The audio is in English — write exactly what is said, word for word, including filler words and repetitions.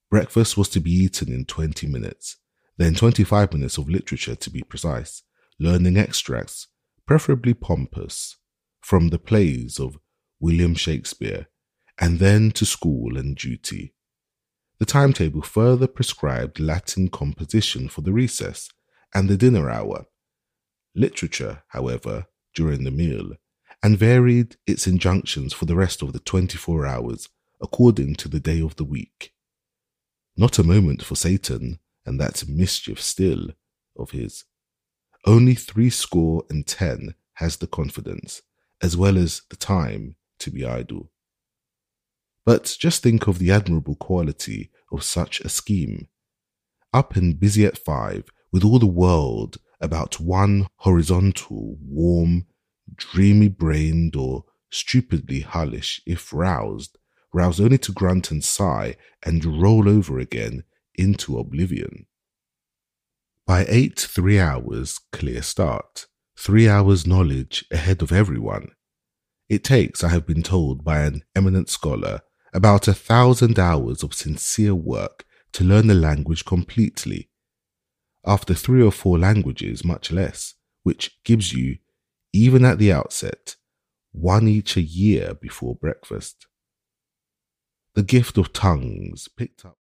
Breakfast was to be eaten in twenty minutes, then twenty-five minutes of literature to be precise, learning extracts, preferably pompous, from the plays of William Shakespeare, and then to school and duty. The timetable further prescribed Latin composition for the recess and the dinner hour, literature, however, during the meal, and varied its injunctions for the rest of the twenty-four hours according to the day of the week. Not a moment for Satan and that mischief still of his. Only three score and ten has the confidence, as well as the time, to be idle. But just think of the admirable quality of such a scheme. Up and busy at five, with all the world about one horizontal, warm, dreamy-brained or stupidly hullish if roused, roused only to grunt and sigh and roll over again into oblivion. By eight, three hours clear start, three hours knowledge ahead of everyone. It takes, I have been told by an eminent scholar, about a thousand hours of sincere work to learn the language completely. After three or four languages, much less, which gives you, even at the outset, one each a year before breakfast. The gift of tongues picked up